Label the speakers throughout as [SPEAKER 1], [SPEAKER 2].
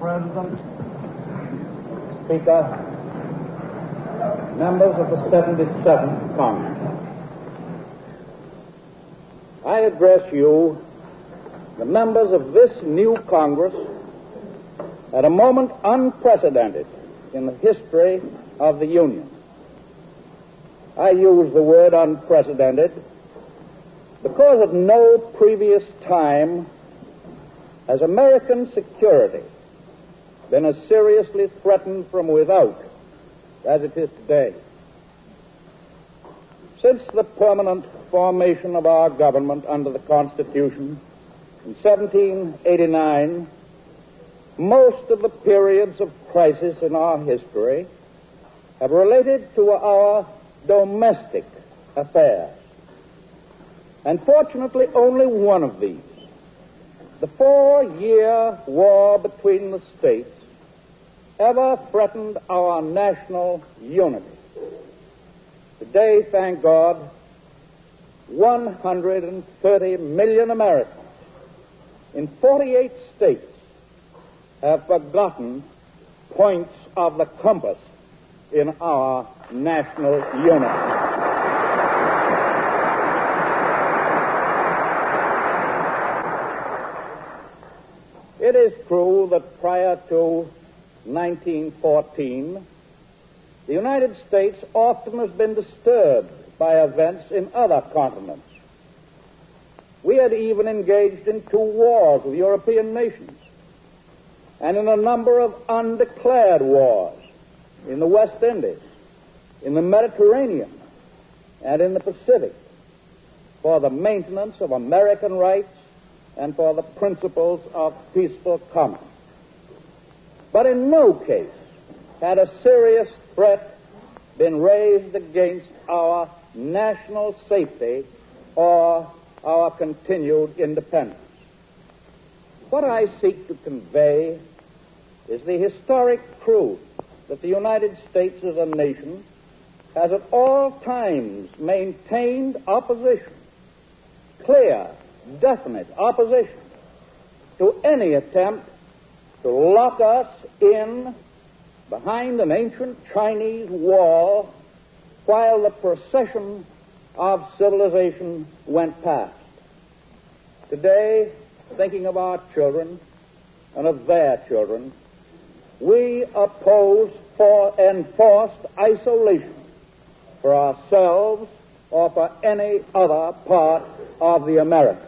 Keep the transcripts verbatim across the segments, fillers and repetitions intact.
[SPEAKER 1] President, Speaker, members of the seventy-seventh Congress, I address you, the members of this new Congress, at a moment unprecedented in the history of the Union. I use the word unprecedented because at no previous time has American security been as seriously threatened from without as it is today. Since the permanent formation of our government under the Constitution in seventeen eighty-nine, most of the periods of crisis in our history have related to our domestic affairs. And fortunately, only one of these, the four-year war between the states, ever threatened our national unity. Today, thank God, one hundred thirty million Americans in forty-eight states have forgotten points of the compass in our national unity. It is true that prior to nineteen fourteen, the United States often has been disturbed by events in other continents. We had even engaged in two wars with European nations and in a number of undeclared wars in the West Indies, in the Mediterranean, and in the Pacific for the maintenance of American rights and for the principles of peaceful commerce. But in no case had a serious threat been raised against our national safety or our continued independence. What I seek to convey is the historic truth that the United States as a nation has at all times maintained opposition, clear, definite opposition, to any attempt to lock us in behind an ancient Chinese wall while the procession of civilization went past. Today, thinking of our children and of their children, we oppose for enforced isolation for ourselves or for any other part of the Americas.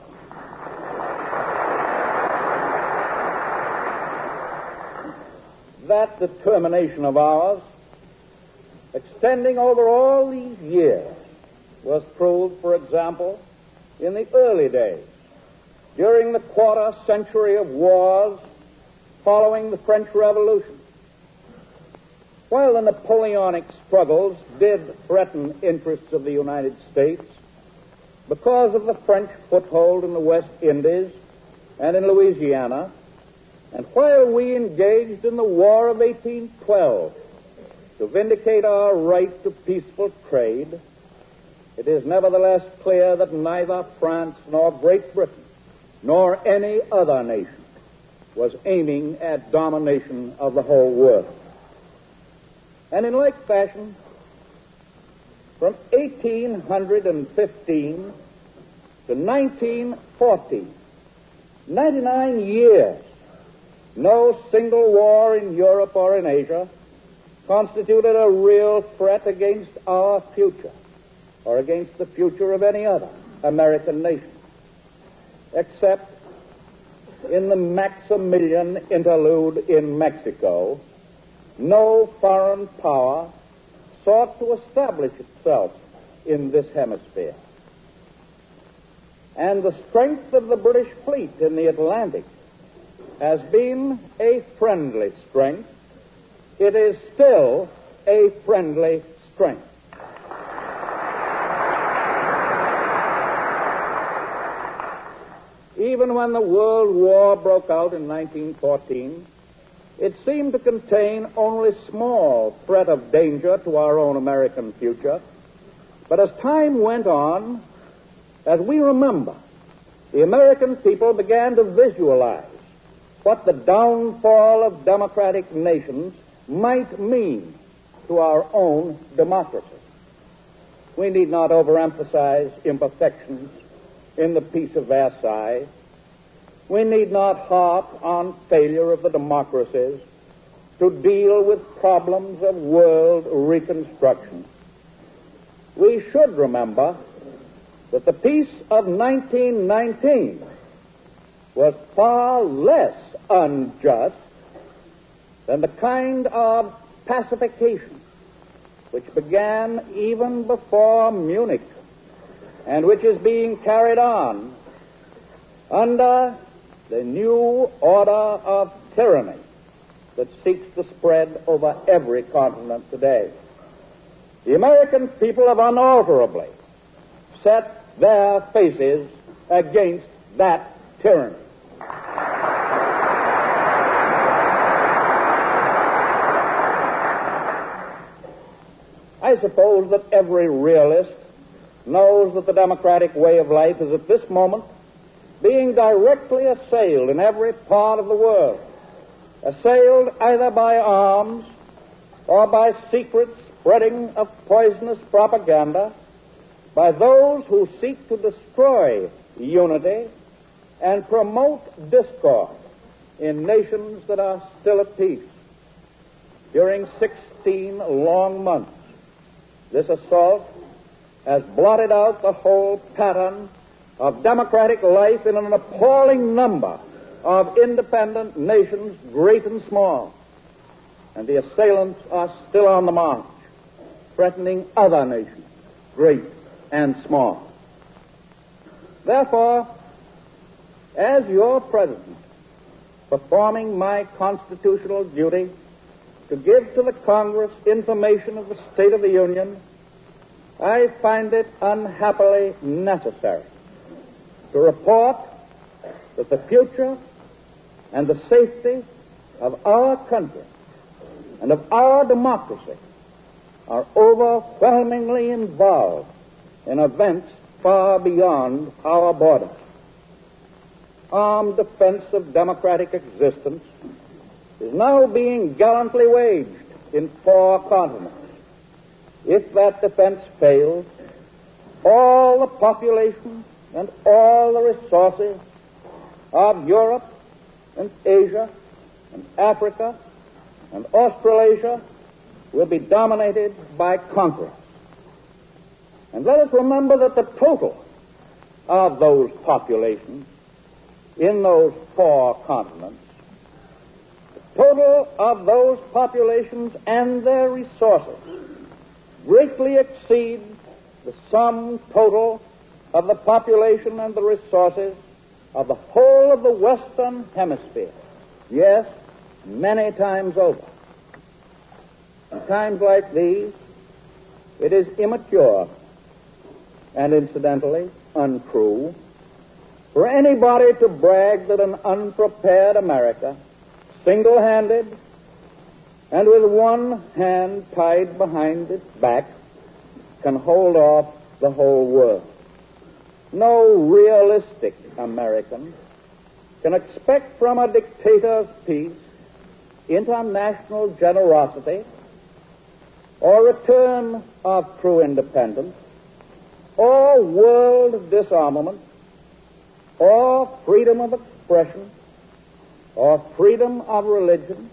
[SPEAKER 1] That determination of ours, extending over all these years, was proved, for example, in the early days, during the quarter century of wars following the French Revolution. While the Napoleonic struggles did threaten interests of the United States because of the French foothold in the West Indies and in Louisiana, and while we engaged in the War of eighteen twelve to vindicate our right to peaceful trade, it is nevertheless clear that neither France nor Great Britain nor any other nation was aiming at domination of the whole world. And in like fashion, from eighteen fifteen to nineteen fourteen, ninety-nine years, no single war in Europe or in Asia constituted a real threat against our future or against the future of any other American nation, except in the Maximilian interlude in Mexico. No foreign power sought to establish itself in this hemisphere. And the strength of the British fleet in the Atlantic has been a friendly strength. It is still a friendly strength. Even when the World War broke out in nineteen fourteen, it seemed to contain only small threat of danger to our own American future. But as time went on, as we remember, the American people began to visualize what the downfall of democratic nations might mean to our own democracy. We need not overemphasize imperfections in the Peace of Versailles. We need not harp on failure of the democracies to deal with problems of world reconstruction. We should remember that the peace of nineteen nineteen was far less unjust than the kind of pacification which began even before Munich and which is being carried on under the new order of tyranny that seeks to spread over every continent today. The American people have unalterably set their faces against that tyranny. I suppose that every realist knows that the democratic way of life is at this moment being directly assailed in every part of the world, assailed either by arms or by secret spreading of poisonous propaganda, by those who seek to destroy unity and promote discord in nations that are still at peace. During sixteen long months, this assault has blotted out the whole pattern of democratic life in an appalling number of independent nations, great and small. And the assailants are still on the march, threatening other nations, great and small. Therefore, as your president, performing my constitutional duty to give to the Congress information of the state of the Union, I find it unhappily necessary to report that the future and the safety of our country and of our democracy are overwhelmingly involved in events far beyond our borders. Armed defense of democratic existence is now being gallantly waged in four continents. If that defense fails, all the population and all the resources of Europe and Asia and Africa and Australasia will be dominated by conquerors. And let us remember that the total of those populations in those four continents, the total of those populations and their resources greatly exceed the sum total of the population and the resources of the whole of the Western Hemisphere. Yes, many times over. In times like these, it is immature and incidentally untrue for anybody to brag that an unprepared America, single-handed and with one hand tied behind its back, can hold off the whole world. No realistic American can expect from a dictator's peace international generosity or return of true independence or world disarmament or freedom of expression or freedom of religion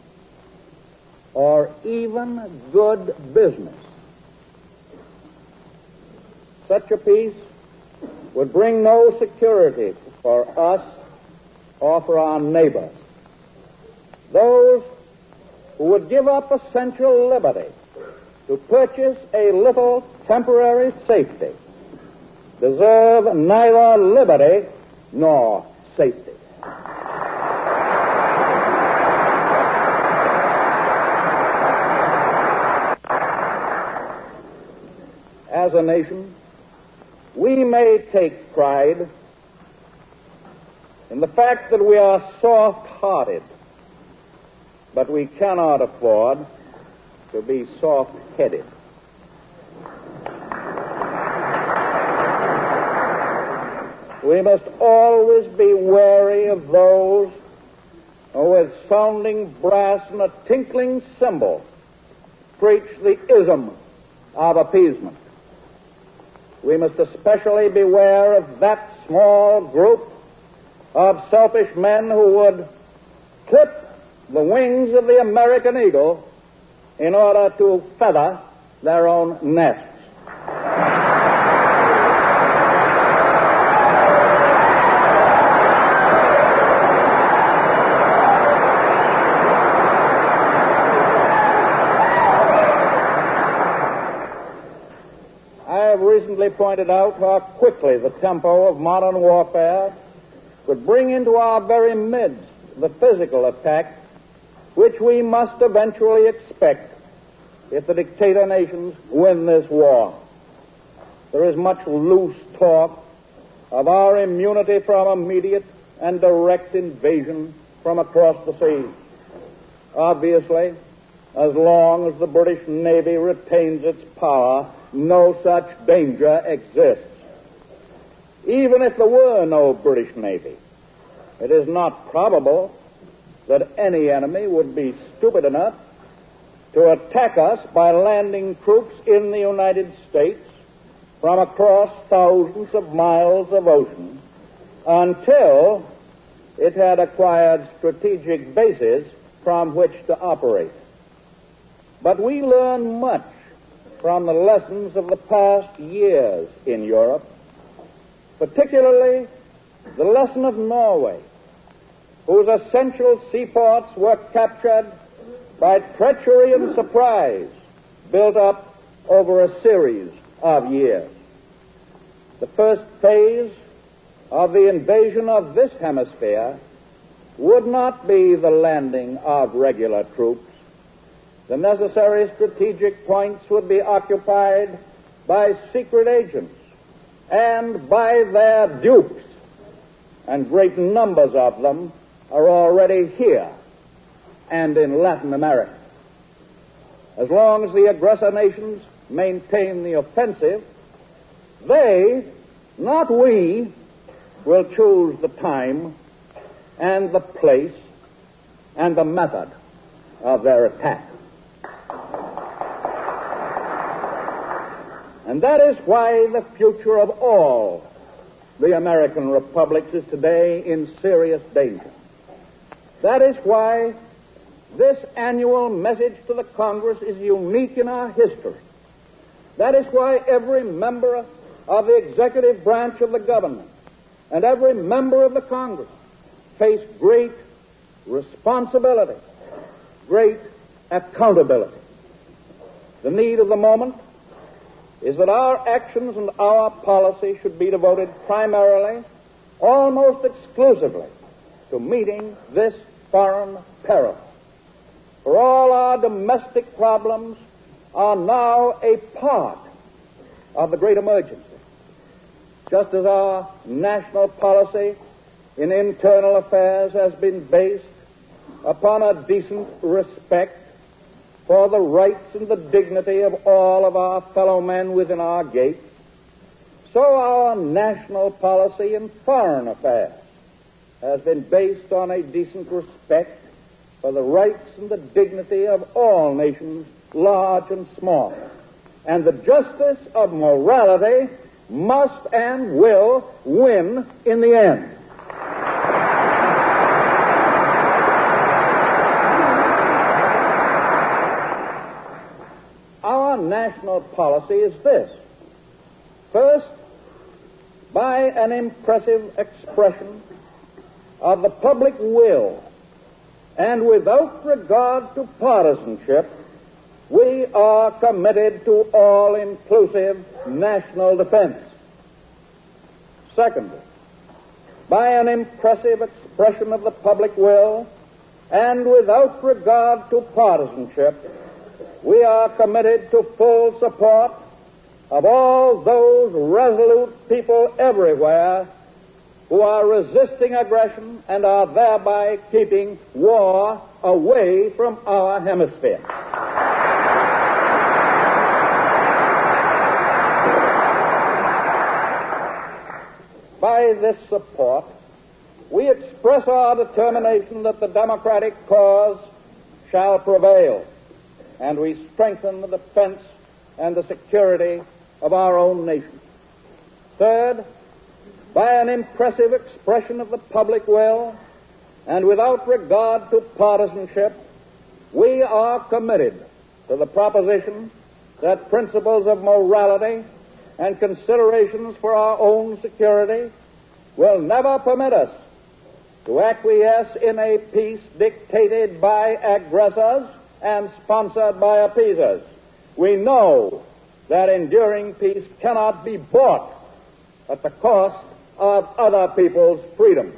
[SPEAKER 1] or even good business. Such a peace would bring no security for us or for our neighbors. Those who would give up essential liberty to purchase a little temporary safety deserve neither liberty nor safety. As a nation, we may take pride in the fact that we are soft-hearted, but we cannot afford to be soft-headed. We must always be wary of those with sounding brass and a tinkling cymbal, preach the ism of appeasement. We must especially beware of that small group of selfish men who would clip the wings of the American eagle in order to feather their own nests. I have recently pointed out how quickly the tempo of modern warfare could bring into our very midst the physical attack which we must eventually expect if the dictator nations win this war. There is much loose talk of our immunity from immediate and direct invasion from across the seas. Obviously, as long as the British Navy retains its power, no such danger exists. Even if there were no British Navy, it is not probable that any enemy would be stupid enough to attack us by landing troops in the United States from across thousands of miles of ocean until it had acquired strategic bases from which to operate. But we learn much from the lessons of the past years in Europe, particularly the lesson of Norway, whose essential seaports were captured by treachery and surprise built up over a series of years. The first phase of the invasion of this hemisphere would not be the landing of regular troops. The necessary strategic points would be occupied by secret agents and by their dupes, and great numbers of them are already here and in Latin America. As long as the aggressor nations maintain the offensive, they, not we, will choose the time and the place and the method of their attack. And that is why the future of all the American republics is today in serious danger. That is why this annual message to the Congress is unique in our history. That is why every member of the executive branch of the government and every member of the Congress face great responsibility, great accountability. The need of the moment is that our actions and our policy should be devoted primarily, almost exclusively, to meeting this foreign peril. For all our domestic problems are now a part of the great emergency. Just as our national policy in internal affairs has been based upon a decent respect for the rights and the dignity of all of our fellow men within our gates, so our national policy in foreign affairs has been based on a decent respect for the rights and the dignity of all nations, large and small. And the justice of morality must and will win in the end. Our national policy is this. First, by an impressive expression of the public will, and without regard to partisanship, we are committed to all-inclusive national defense. Secondly, by an impressive expression of the public will, and without regard to partisanship, we are committed to full support of all those resolute people everywhere who are resisting aggression and are thereby keeping war away from our hemisphere. By this support, we express our determination that the democratic cause shall prevail, and we strengthen the defense and the security of our own nation. Third, by an impressive expression of the public will, and without regard to partisanship, we are committed to the proposition that principles of morality and considerations for our own security will never permit us to acquiesce in a peace dictated by aggressors and sponsored by appeasers. We know that enduring peace cannot be bought at the cost of other people's freedom.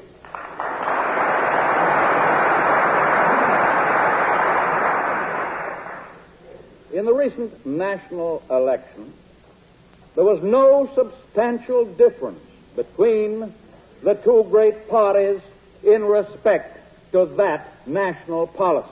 [SPEAKER 1] In the recent national election, there was no substantial difference between the two great parties in respect to that national policy.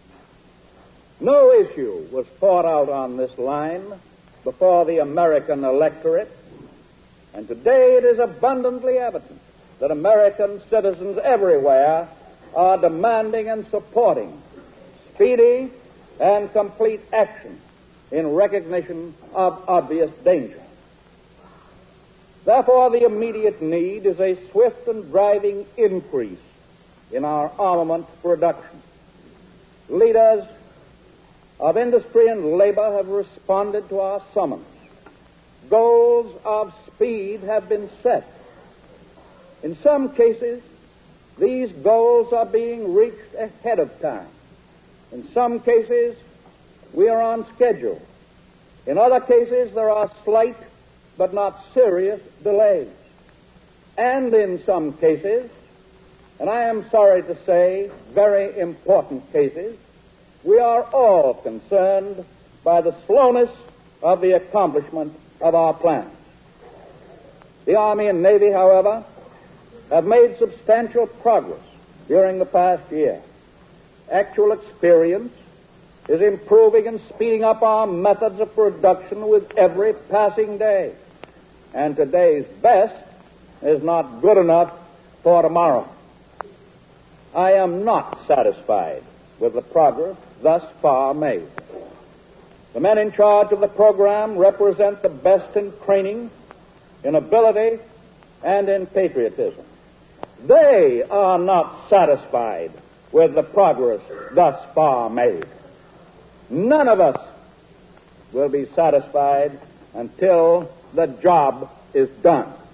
[SPEAKER 1] No issue was fought out on this line before the American electorate, and today it is abundantly evident that American citizens everywhere are demanding and supporting speedy and complete action in recognition of obvious danger. Therefore, the immediate need is a swift and driving increase in our armament production. Leaders of industry and labor have responded to our summons. Goals of speed have been set. In some cases, these goals are being reached ahead of time. In some cases, we are on schedule. In other cases, there are slight but not serious delays. And in some cases, and I am sorry to say, very important cases, we are all concerned by the slowness of the accomplishment of our plans. The Army and Navy, however, have made substantial progress during the past year. Actual experience is improving and speeding up our methods of production with every passing day. And today's best is not good enough for tomorrow. I am not satisfied with the progress thus far made. The men in charge of the program represent the best in training, in ability, and in patriotism. They are not satisfied with the progress thus far made. None of us will be satisfied until the job is done.